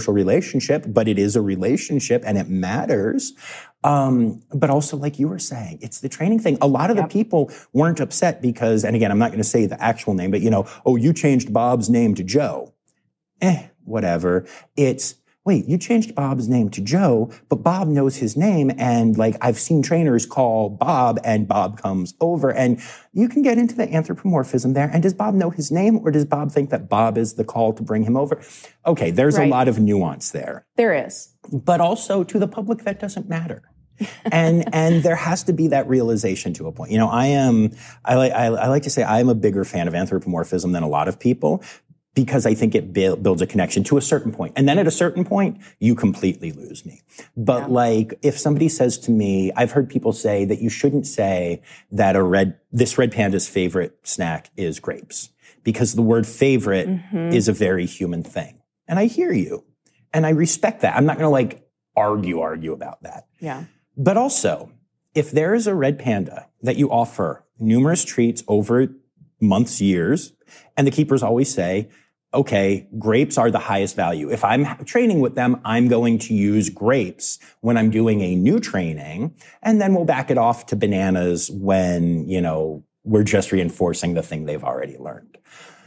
social relationship, but it is a relationship and it matters. But also, like you were saying, it's the training thing. A lot of the people weren't upset because, and again, I'm not going to say the actual name, but you changed Bob's name to Joe. Whatever. It's, wait, you changed Bob's name to Joe, but Bob knows his name. And like, I've seen trainers call Bob and Bob comes over, and you can get into the anthropomorphism there. And does Bob know his name, or does Bob think that Bob is the call to bring him over? Okay. There's a lot of nuance there. There is. But also to the public, that doesn't matter. and there has to be that realization to a point. I like to say I am a bigger fan of anthropomorphism than a lot of people, because I think it builds a connection to a certain point. And then at a certain point, you completely lose me. But like, if somebody says to me, I've heard people say that you shouldn't say that this red panda's favorite snack is grapes, because the word favorite is a very human thing. And I hear you. And I respect that. I'm not going to like argue about that. Yeah. But also, if there is a red panda that you offer numerous treats over months, years, and the keepers always say, okay, grapes are the highest value. If I'm training with them, I'm going to use grapes when I'm doing a new training, and then we'll back it off to bananas when, we're just reinforcing the thing they've already learned.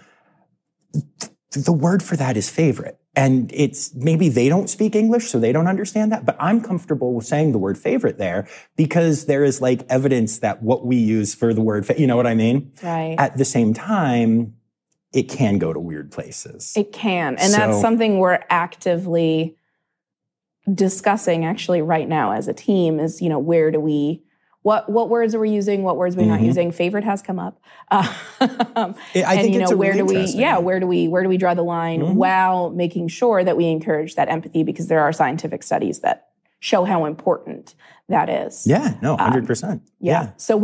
The word for that is favorite. And it's maybe they don't speak English, so they don't understand that, but I'm comfortable with saying the word favorite there because there is like evidence that what we use for the word, you know what I mean? Right. At the same time, it can go to weird places. It can. And that's something we're actively discussing actually right now as a team is, where do we, what words are we using? What words are we not using? Favorite has come up. I think it's where really do we, where do we draw the line while making sure that we encourage that empathy, because there are scientific studies that show how important that is. Yeah, no, 100%. Yeah. So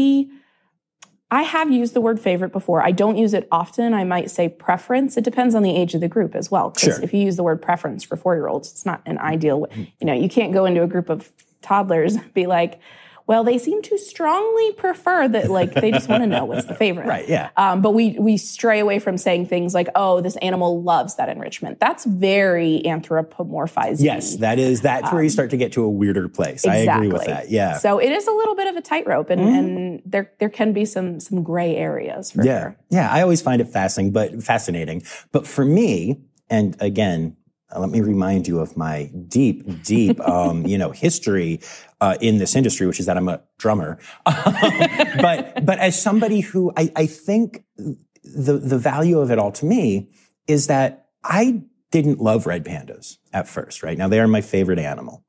I have used the word favorite before. I don't use it often. I might say preference. It depends on the age of the group as well. Because if you use the word preference for 4-year-olds, it's not an ideal way. You can't go into a group of toddlers and be like, well, they seem to strongly prefer that, like, they just want to know what's the favorite. Right, yeah. But we stray away from saying things like, oh, this animal loves that enrichment. That's very anthropomorphizing. Yes, that's where you start to get to a weirder place. Exactly. I agree with that, yeah. So it is a little bit of a tightrope, and there can be some gray areas for sure. Yeah, I always find it fascinating. But for me, and again, let me remind you of my deep, history in this industry, which is that I'm a drummer. But as somebody who I think the value of it all to me is that I didn't love red pandas at first, right? Now, they are my favorite animal.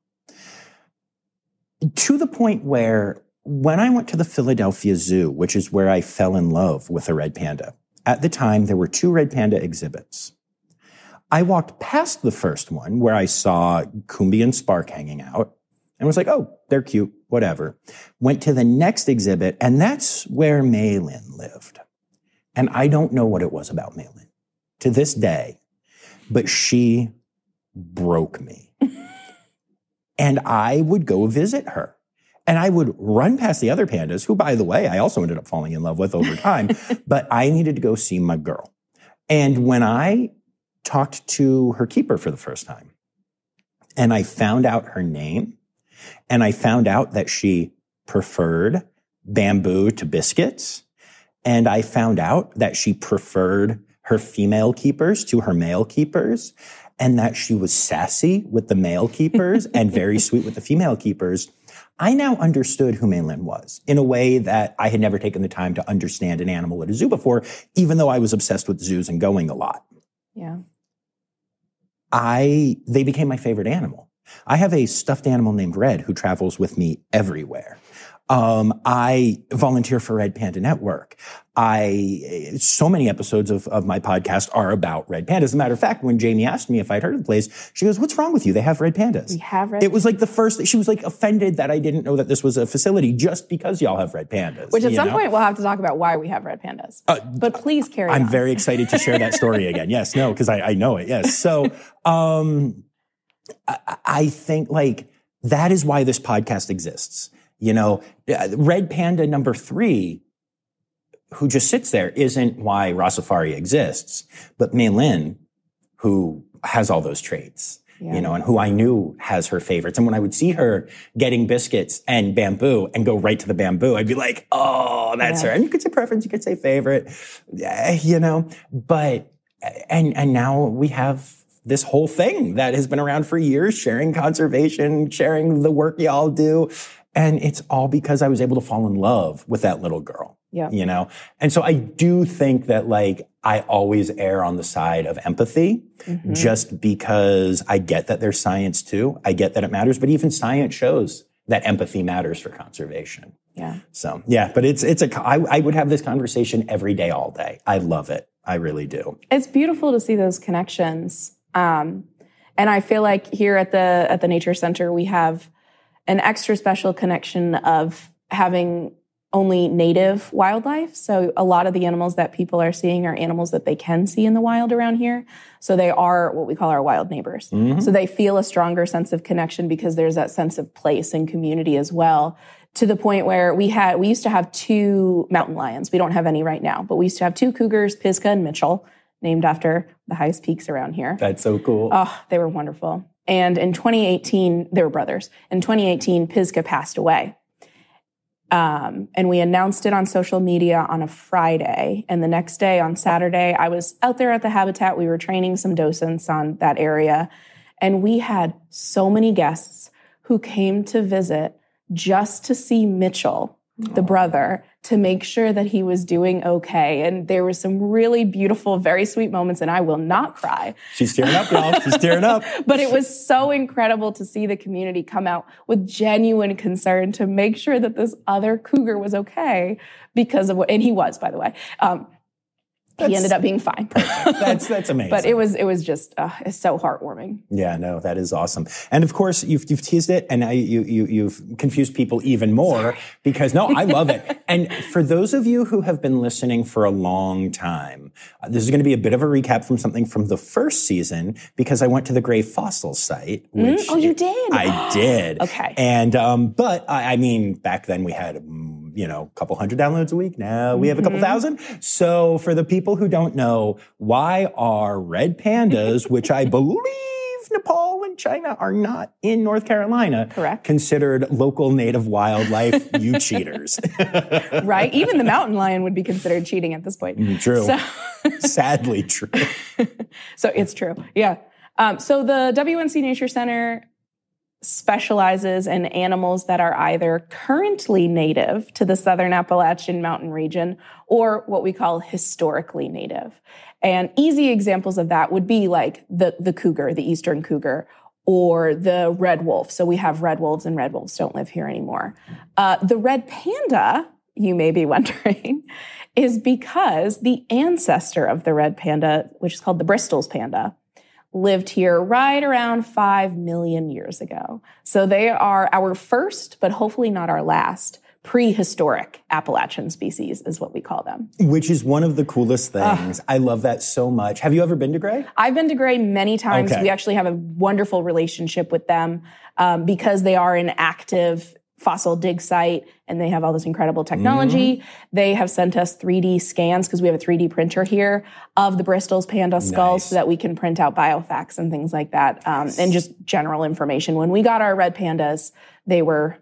To the point where when I went to the Philadelphia Zoo, which is where I fell in love with a red panda, at the time, there were 2 red panda exhibits. I walked past the first one where I saw Coombe and Spark hanging out and was like, oh, they're cute, whatever. Went to the next exhibit, and that's where Maylin lived. And I don't know what it was about Maylin to this day, but she broke me. And I would go visit her. And I would run past the other pandas, who, by the way, I also ended up falling in love with over time. But I needed to go see my girl. And when I talked to her keeper for the first time, and I found out her name, and I found out that she preferred bamboo to biscuits, and I found out that she preferred her female keepers to her male keepers, and that she was sassy with the male keepers and very sweet with the female keepers, I now understood who Maylin was in a way that I had never taken the time to understand an animal at a zoo before, even though I was obsessed with zoos and going a lot. Yeah. They became my favorite animal. I have a stuffed animal named Red who travels with me everywhere. I volunteer for Red Panda Network. So many episodes of my podcast are about red pandas. As a matter of fact, when Jamie asked me if I'd heard of the place, she goes, what's wrong with you? They have red pandas. We have red. It was like she was like offended that I didn't know that this was a facility just because y'all have red pandas. Which at some point we'll have to talk about why we have red pandas. But please carry on. I'm very excited to share that story again. Yes, no, because I know it. Yes. So, I think like that is why this podcast exists. Red panda number 3, who just sits there, isn't why Rossafari exists. But Maylin, who has all those traits. And who I knew has her favorites. And when I would see her getting biscuits and bamboo and go right to the bamboo, I'd be like, oh, that's her. And you could say preference, you could say favorite, but, and now we have this whole thing that has been around for years, sharing conservation, sharing the work y'all do. And it's all because I was able to fall in love with that little girl. Yeah. And so I do think that I always err on the side of empathy just because I get that there's science too. I get that it matters, but even science shows that empathy matters for conservation. Yeah. So but I would have this conversation every day, all day. I love it. I really do. It's beautiful to see those connections. And I feel like here at the Nature Center, we have an extra special connection of having only native wildlife. So a lot of the animals that people are seeing are animals that they can see in the wild around here. So they are what we call our wild neighbors. So they feel a stronger sense of connection because there's that sense of place and community as well, to the point where we used to have 2 mountain lions. We don't have any right now, but we used to have 2 cougars, Pisgah and Mitchell, named after the highest peaks around here. That's so cool. Oh, they were wonderful. And in 2018, they were brothers. In 2018, Pisgah passed away. And we announced it on social media on a Friday. And the next day, on Saturday, I was out there at the habitat. We were training some docents on that area. And we had so many guests who came to visit just to see Mitchell, the brother, to make sure that he was doing okay. And there were some really beautiful, very sweet moments, and I will not cry. She's tearing up, y'all. She's tearing up. But it was so incredible to see the community come out with genuine concern to make sure that this other cougar was okay because of and he was, by the way. He ended up being fine. That's amazing. But it was just it's so heartwarming. Yeah, no, that is awesome. And of course, you've teased it, and you've confused people even more because I love it. And for those of you who have been listening for a long time, this is going to be a bit of a recap from something from the first season because I went to the Gray Fossil site. Which you did? I did. Okay. And but I mean, back then we had a couple hundred downloads a week. Now we have a couple thousand. So for the people who don't know, why are red pandas, which I believe Nepal and China are not in North Carolina, correct, considered local native wildlife? You cheaters. Right? Even the mountain lion would be considered cheating at this point. True. Sadly true. So it's true. Yeah. So the WNC Nature Center specializes in animals that are either currently native to the Southern Appalachian Mountain region or what we call historically native. And easy examples of that would be like the cougar, the eastern cougar, or the red wolf. So we have red wolves, and red wolves don't live here anymore. The red panda, you may be wondering, is because the ancestor of the red panda, which is called the Bristol's panda, lived here right around 5 million years ago. So they are our first, but hopefully not our last, prehistoric Appalachian species is what we call them. Which is one of the coolest things. I love that so much. Have you ever been to Gray? I've been to Gray many times. Okay. We actually have a wonderful relationship with them because they are an active fossil dig site and they have all this incredible technology. They have sent us 3D scans because we have a 3D printer here of the Bristol's panda skulls so that we can print out biofacts and things like that, and just general information. When we got our red pandas, they were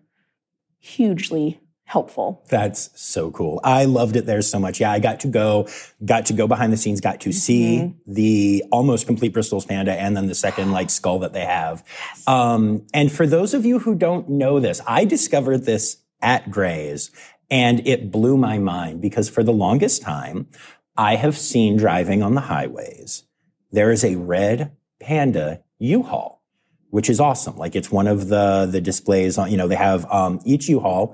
hugely helpful. That's so cool. I loved it there so much. Yeah, I got to go behind the scenes, got to see the almost complete Bristol's panda and then the second skull that they have. Yes. And for those of you who don't know this, I discovered this at Gray's and it blew my mind because for the longest time, I have seen driving on the highways, there is a red panda U-Haul, which is awesome. It's one of the displays on, they have, each U-Haul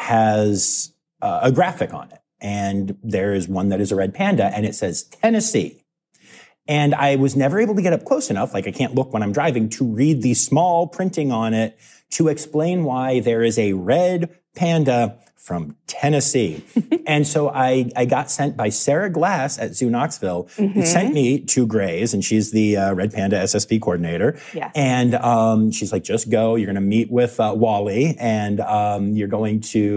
has a graphic on it. And there is one that is a red panda and it says Tennessee. And I was never able to get up close enough, I can't look when I'm driving, to read the small printing on it to explain why there is a red panda from Tennessee. And so I got sent by Sarah Glass at Zoo Knoxville, who sent me to Gray's, and she's the Red Panda SSP coordinator. Yes. And she's like, just go. You're going to meet with Wally, and you're going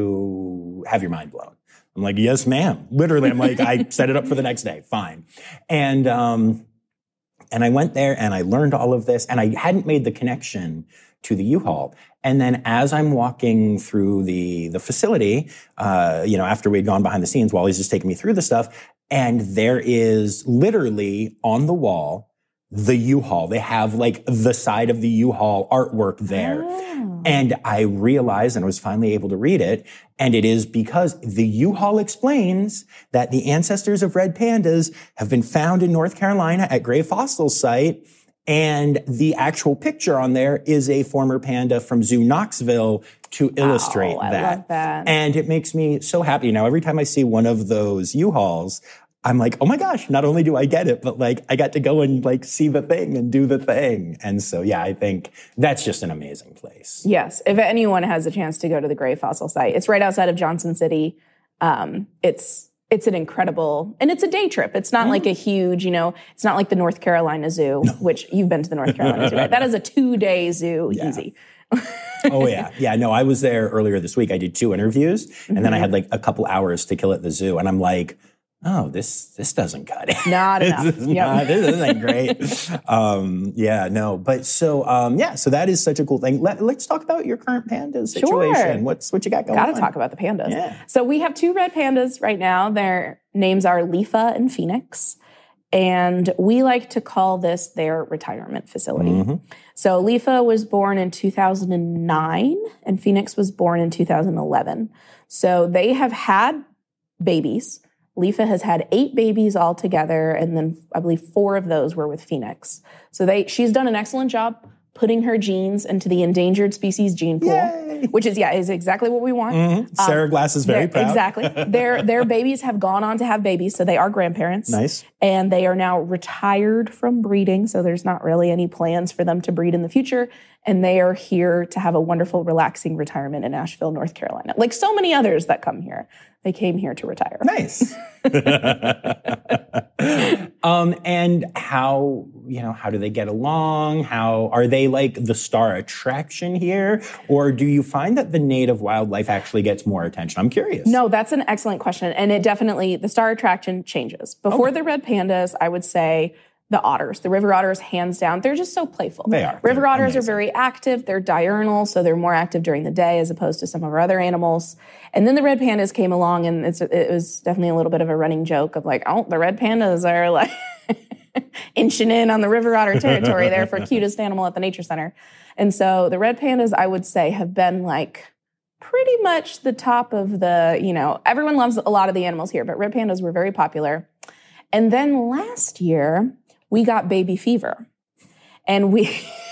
to have your mind blown. I'm like, yes, ma'am. Literally, I'm like, I set it up for the next day. Fine. And And I went there and I learned all of this, and I hadn't made the connection to the U-Haul. And then as I'm walking through the facility, after we'd gone behind the scenes, Wally's just taking me through the stuff, and there is literally on the wall the U-Haul. They have like the side of the U-Haul artwork there. Oh. And I realized, and I was finally able to read it, and it is because the U-Haul explains that the ancestors of red pandas have been found in North Carolina at Grave Fossil Site. And the actual picture on there is a former panda from Zoo Knoxville to illustrate that. I love that. And it makes me so happy. Now, every time I see one of those U-Hauls, I'm like, oh my gosh, not only do I get it, but like I got to go and like see the thing and do the thing. And so, yeah, I think that's just an amazing place. Yes. If anyone has a chance to go to the Grave Fossil Site, it's right outside of Johnson City. It's an incredible, and it's a day trip. It's not like a huge, it's not like the North Carolina Zoo, which you've been to the North Carolina Zoo, right? That is a 2-day zoo, easy. Oh, yeah. Yeah, no, I was there earlier this week. I did 2 interviews, and then I had like a couple hours to kill at the zoo. And I'm like, oh, this doesn't cut it. Not enough. This isn't great. So that is such a cool thing. Let's talk about your current panda situation. Sure. What you got going on? Got to talk about the pandas. Yeah. So we have 2 red pandas right now. Their names are Leafa and Phoenix. And we like to call this their retirement facility. Mm-hmm. So Leafa was born in 2009 and Phoenix was born in 2011. So they have had babies. Leafa has had 8 babies altogether, and then I believe 4 of those were with Phoenix. So she's done an excellent job putting her genes into the endangered species gene pool, which is exactly what we want. Mm-hmm. Sarah Glass is very proud. Exactly. Their babies have gone on to have babies, so they are grandparents. Nice. And they are now retired from breeding, so there's not really any plans for them to breed in the future. And they are here to have a wonderful, relaxing retirement in Asheville, North Carolina. Like so many others that come here. They came here to retire. Nice. And how do they get along? How are they like the star attraction here? Or do you find that the native wildlife actually gets more attention? I'm curious. No, that's an excellent question. And it definitely, the star attraction changes. Before the red pandas, I would say the otters, the river otters, hands down, they're just so playful. They are. River otters are very active. They're diurnal, so they're more active during the day as opposed to some of our other animals. And then the red pandas came along, and it was definitely a little bit of a running joke of like, oh, the red pandas are like inching in on the river otter territory there for cutest animal at the nature center. And so the red pandas, I would say, have been like pretty much the top of the, everyone loves a lot of the animals here, but red pandas were very popular. And then last year, we got baby fever, and we,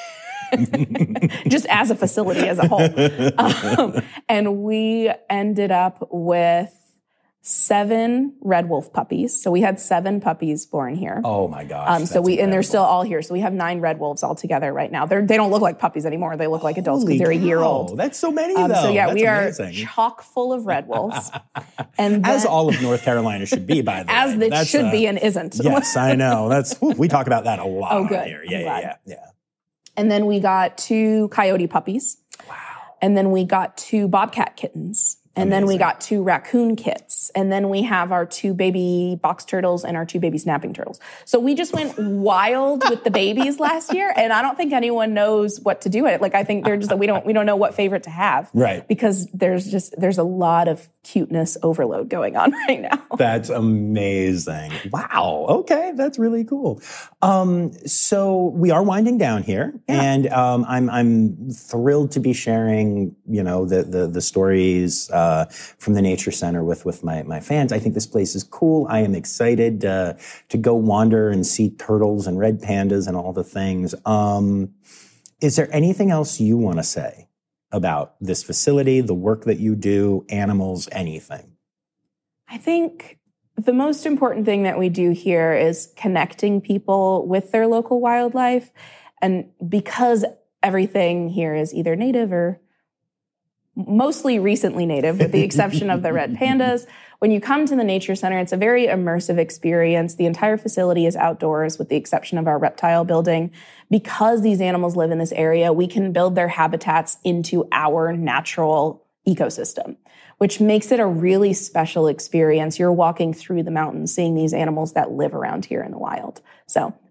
just as a facility as a whole, and we ended up with 7 red wolf puppies. So we had 7 puppies born here. Oh my gosh. And they're still all here. So we have 9 red wolves all together right now. They don't look like puppies anymore. They look like adults because they're a year old. That's so many though. So yeah, that's we amazing. are chock full of red wolves. And as all of North Carolina should be, by the way. As it should be and isn't. Yes, I know. We talk about that a lot. Oh, good. Here. Yeah. And then we got 2 coyote puppies. Wow. And then we got 2 bobcat kittens. And then we got 2 raccoon kits. And then we have our 2 baby box turtles and our 2 baby snapping turtles. So we just went wild with the babies last year. And I don't think anyone knows what to do with it. Like, I think they're just, we don't know what favorite to have. Right. Because there's a lot of cuteness overload going on right now. That's amazing. Wow. Okay. That's really cool. So we are winding down here, and I'm thrilled to be sharing, the stories from the Nature Center with my fans. I think this place is cool. I am excited to go wander and see turtles and red pandas and all the things. Is there anything else you want to say about this facility, the work that you do, animals, anything? I think the most important thing that we do here is connecting people with their local wildlife. And because everything here is either native or mostly recently native, with the exception of the red pandas, when you come to the Nature Center, it's a very immersive experience. The entire facility is outdoors with the exception of our reptile building. Because these animals live in this area, we can build their habitats into our natural ecosystem, which makes it a really special experience. You're walking through the mountains, seeing these animals that live around here in the wild. So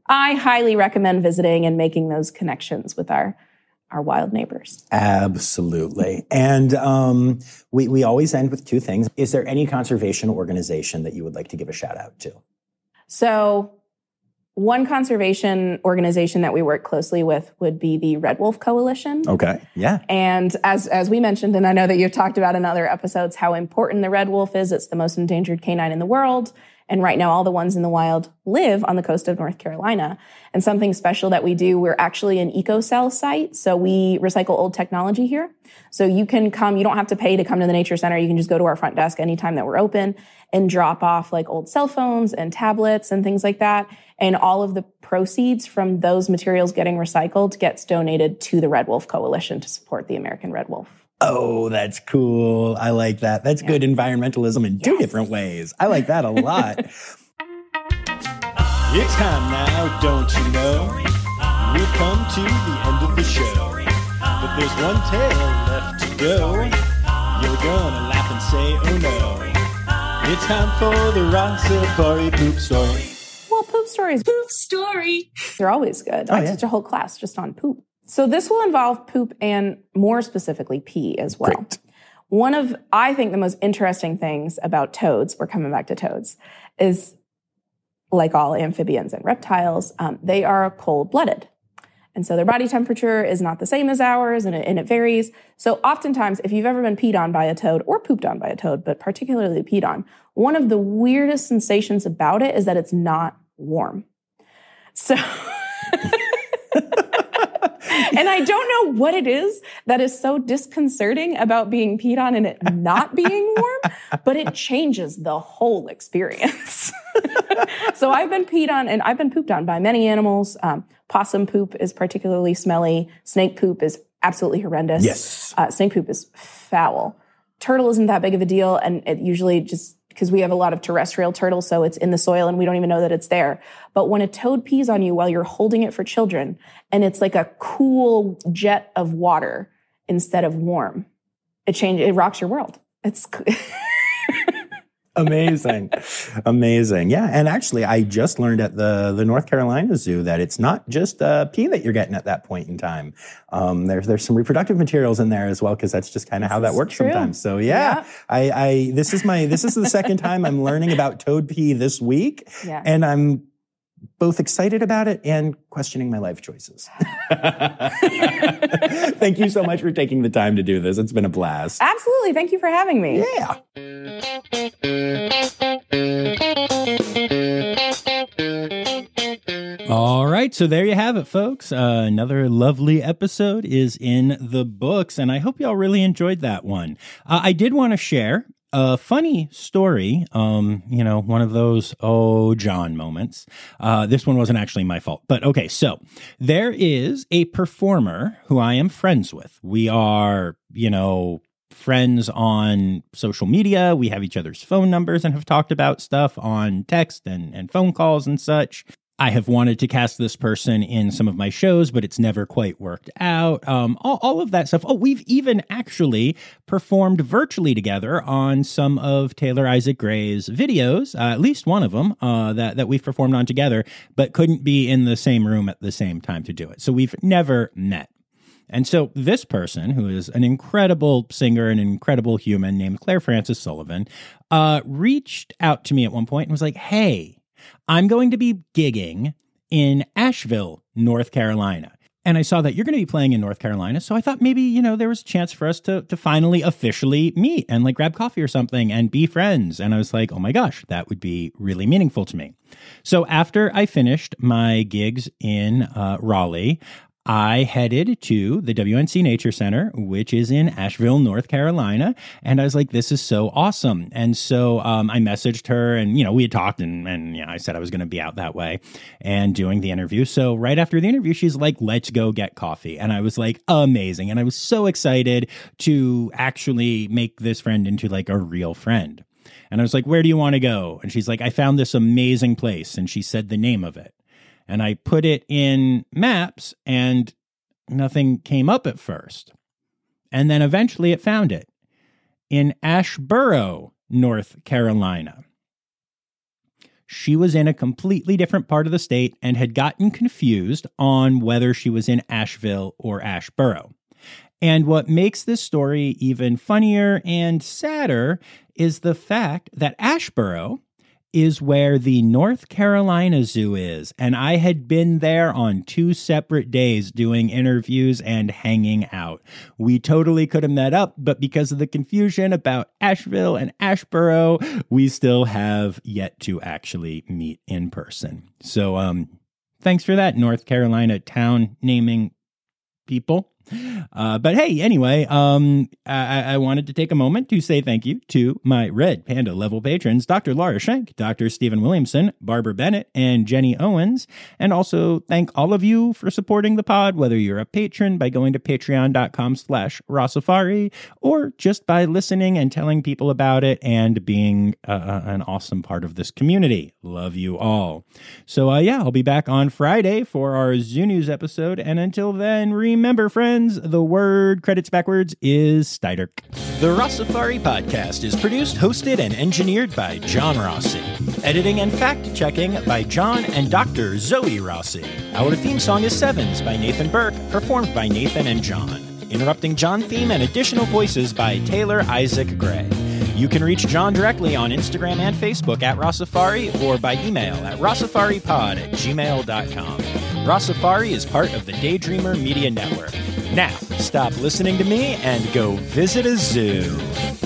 I highly recommend visiting and making those connections with our wild neighbors. Absolutely. And we always end with two things. Is there any conservation organization that you would like to give a shout out to? So one conservation organization that we work closely with would be the Red Wolf Coalition. Okay. Yeah. And as we mentioned, and I know that you've talked about in other episodes, how important the red wolf is. It's the most endangered canine in the world. And right now, all the ones in the wild live on the coast of North Carolina. And something special that we do, we're actually an EcoCell site. So we recycle old technology here. So you can come, you don't have to pay to come to the Nature Center. You can just go to our front desk anytime that we're open and drop off like old cell phones and tablets and things like that. And all of the proceeds from those materials getting recycled gets donated to the Red Wolf Coalition to support the American red wolf. Oh, that's cool. I like that. That's good environmentalism in two different ways. I like that a lot. It's time now, don't you know? We've come to the end of the show. But there's one tale left to go. You're gonna laugh and say, oh no. It's time for the Rossapari poop story. Well, poop stories. Poop story. They're always good. I teach a whole class just on poop. So this will involve poop and more specifically pee as well. Great. One of, I think, the most interesting things about toads, we're coming back to toads, is like all amphibians and reptiles, they are cold-blooded. And so their body temperature is not the same as ours, and it varies. So oftentimes, if you've ever been peed on by a toad or pooped on by a toad, but particularly peed on, one of the weirdest sensations about it is that it's not warm. So... And I don't know what it is that is so disconcerting about being peed on and it not being warm, but it changes the whole experience. So I've been peed on and I've been pooped on by many animals. Possum poop is particularly smelly. Snake poop is absolutely horrendous. Yes. Snake poop is foul. Turtle isn't that big of a deal, and it usually just... because we have a lot of terrestrial turtles, so it's in the soil and we don't even know that it's there. But when a toad pees on you while you're holding it for children, and it's like a cool jet of water instead of warm, it rocks your world. It's Amazing. Amazing. Yeah. And actually, I just learned at the North Carolina Zoo that it's not just pee that you're getting at that point in time. There's some reproductive materials in there as well, because that's just kind of how that works sometimes. So yeah. This is the second time I'm learning about toad pee this week. Yeah. And I'm both excited about it and questioning my life choices. Thank you so much for taking the time to do this. It's been a blast. Absolutely. Thank you for having me. Yeah. All right, so there you have it, folks. Another lovely episode is in the books, and I hope y'all really enjoyed that one. I did want to share a funny story, one of those, oh, John moments. This one wasn't actually my fault, but okay. So there is a performer who I am friends with. We are, friends on social media. We have each other's phone numbers and have talked about stuff on text and phone calls and such. I have wanted to cast this person in some of my shows, but it's never quite worked out. All of that stuff. Oh, we've even actually performed virtually together on some of Taylor Isaac Gray's videos, at least one of them that we've performed on together, but couldn't be in the same room at the same time to do it. So we've never met. And so this person, who is an incredible singer, an incredible human named Claire Frances Sullivan, reached out to me at one point and was like, hey, I'm going to be gigging in Asheville, North Carolina. And I saw that you're going to be playing in North Carolina. So I thought maybe, there was a chance for us to finally officially meet and like grab coffee or something and be friends. And I was like, oh my gosh, that would be really meaningful to me. So after I finished my gigs in Raleigh, I headed to the WNC Nature Center, which is in Asheville, North Carolina. And I was like, this is so awesome. And so I messaged her and, we had talked and I said I was going to be out that way and doing the interview. So right after the interview, she's like, let's go get coffee. And I was like, amazing. And I was so excited to actually make this friend into like a real friend. And I was like, where do you want to go? And she's like, I found this amazing place. And she said the name of it. And I put it in maps and nothing came up at first. And then eventually it found it in Asheboro, North Carolina. she was in a completely different part of the state and had gotten confused on whether she was in Asheville or Asheboro. And what makes this story even funnier and sadder is the fact that Asheboro is where the North Carolina Zoo is. And I had been there on 2 separate days doing interviews and hanging out. We totally could have met up, but because of the confusion about Asheville and Asheboro, we still have yet to actually meet in person. So thanks for that, North Carolina town naming people. But hey, anyway, I wanted to take a moment to say thank you to my Red Panda level patrons, Dr. Laura Schenk, Dr. Stephen Williamson, Barbara Bennett, and Jenny Owens. And also thank all of you for supporting the pod, whether you're a patron by going to patreon.com/Rossafari or just by listening and telling people about it and being an awesome part of this community. Love you all. So I'll be back on Friday for our Zoo News episode. And until then, remember, friends, the word credits backwards is Steiderk. The Rossafari podcast is produced, hosted, and engineered by John Rossi. Editing and fact-checking by John and Dr. Zoe Rossi. Our theme song is Sevens by Nathan Burke, performed by Nathan and John. Interrupting John theme and additional voices by Taylor Isaac Gray. You can reach John directly on Instagram and Facebook at Rossafari or by email at rossafaripod@gmail.com. Rossafari is part of the Daydreamer Media Network. Now, stop listening to me and go visit a zoo.